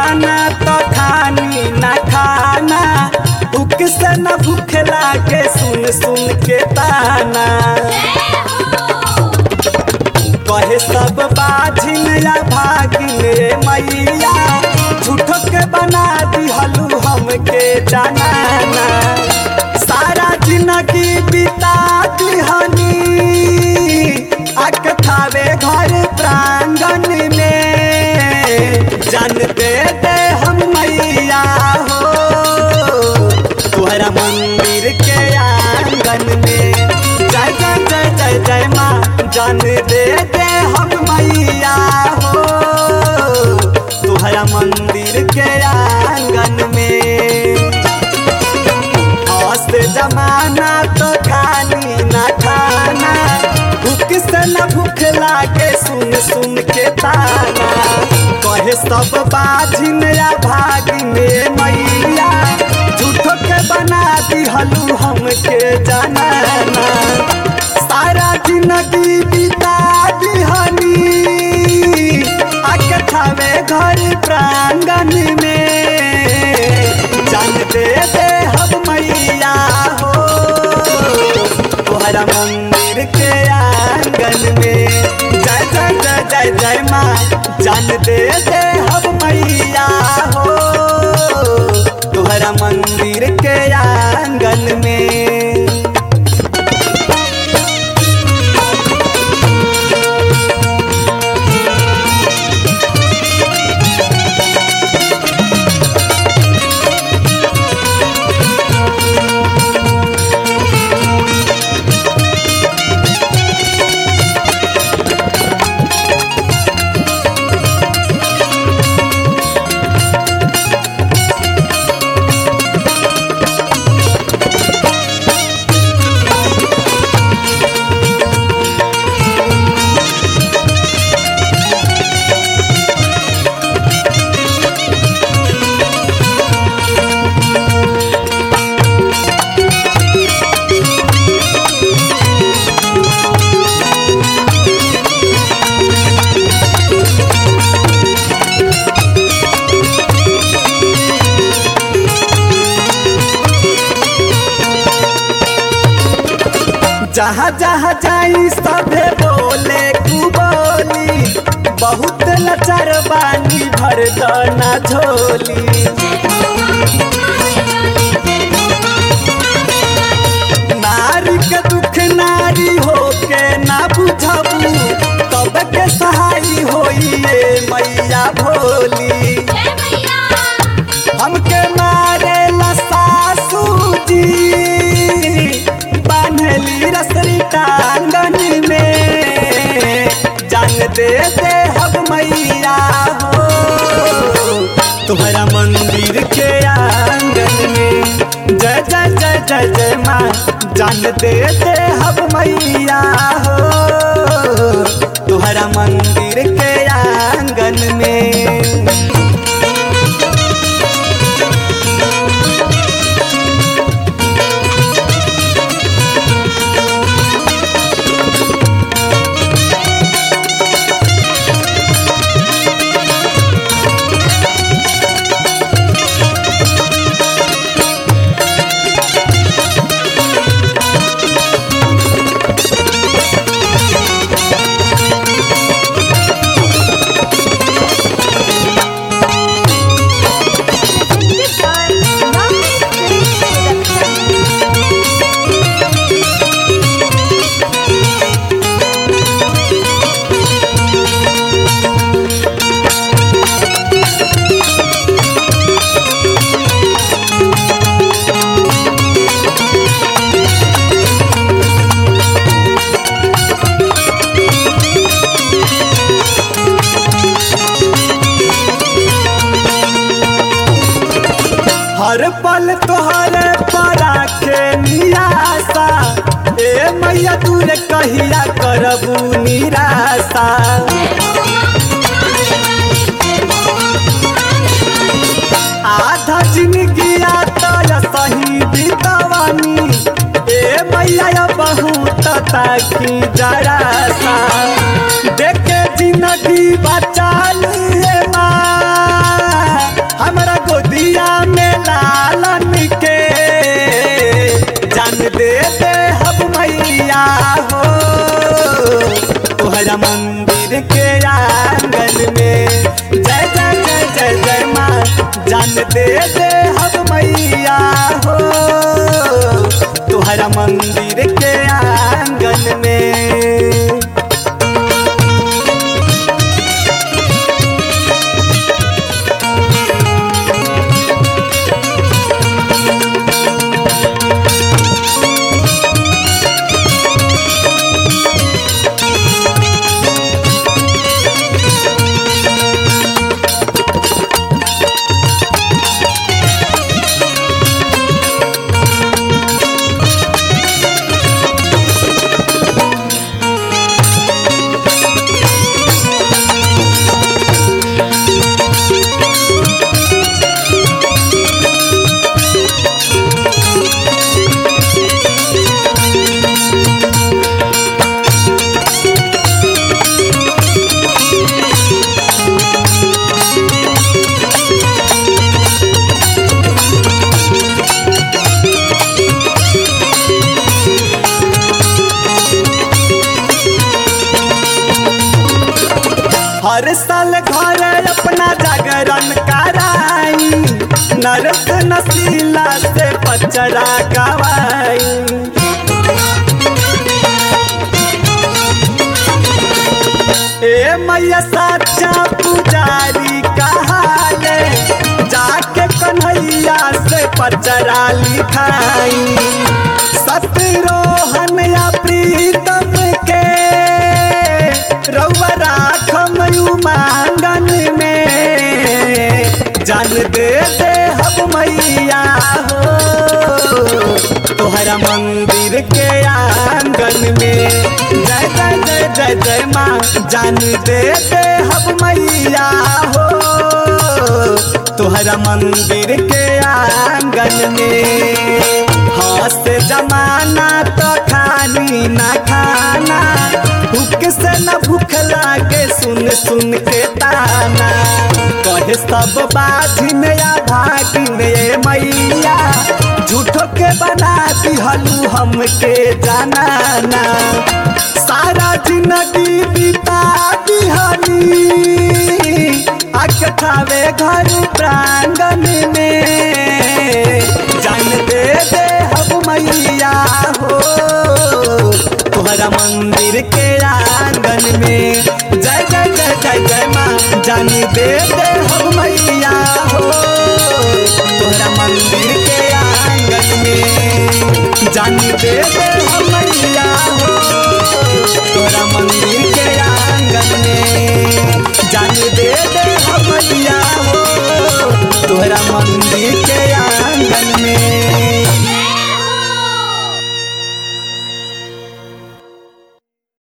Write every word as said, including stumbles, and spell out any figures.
जमाना तो खानी ना खाना, भूख से न भूख लागे सुन सुन के ताना। कहे सब बाझिन या भागिन मैया, झूठो के बना दिहलू हमके जनाना। सारा जिंदगी बिता दिहनी आके थावे घर प्रांगण में, जान दे दे हम मैया हो तुहरा मंदिर के आंगन में। जय जय जय जय जय माँ, जान दे दे हम मैया हो तुहरा मंदिर के आंगन में। औस जमाना तो खानी ना खाना, भूख से न भूख लागे सुन सुन के ताना। कहे सब बाझिन या भागिन मैया, झूठो के बना दिहलू हमके जनाना। सारा जिंदगी बिता दिहनी आके थावे घर प्रांगण में, जान दे दे हम मैया हो तोहरा मंदिर के आंगन में। जय जय जय जय जय माँ, जान दे दे हम मैया हो तोहरा मंदिर के आंगन में। जहाँ जहाँ जाई सभे बोले कुबोली, बहुत लचर बानी भर दना झोली। नारी के दुख नारी होके ना बुझबू, तब के सहाई होइए मैया भोली। हमके मारे ला सासू जी, बान्हली रसरी टांगन में, जान दे दे हम मैया हो तुम्हारा मंदिर के आंगन में। जय जय जय जय जय माँ, जान दे दे हम मैया हो तुम्हारा मंदिर के आंगन में। हर पल तोहरे पराखे निराशा, ए मैया दूर कहिया करबू निराशा। आधा जिंदगी तो सही बितवानी, ए मैया बहुत ताकी जरा सा। देखे जिंदगी बचा लिए माँ, तुहरा मंदिर के आंगन में। जय जय जय जय जय माँ जान दे दे हम मैया हो तुहरा मंदिर के आंगन में। हर साल घर अपना जागरण कराई नरक नसीला से पचरा गवाई। ए मैया साचा पुजारी कहाले जाके कन्हैया से पचरा लिखाई। सतरोहन या प्रीतम के रउआ राखम मांगन में जान दे दे हम मैया हो तुहरा मंदिर के आंगन में। जय जय जय जय जय माँ जान दे दे हम मैया हो तुहरा मंदिर के आंगन में। हाथ से जमाना तो खानी ना खाना भूख से न भूख लागे सुन सुन के ताना। कहे सब बाझिन या भागिन ये मैया झूठो के बना दिहलू हमके जानाना। सारा जिंदगी बिता दिहली आके खावे घर प्रांगण में। जान दे दे हम मैया हो तुहरा मंदिर के आंगन में। जय जय जय जय जय माँ जान दे दे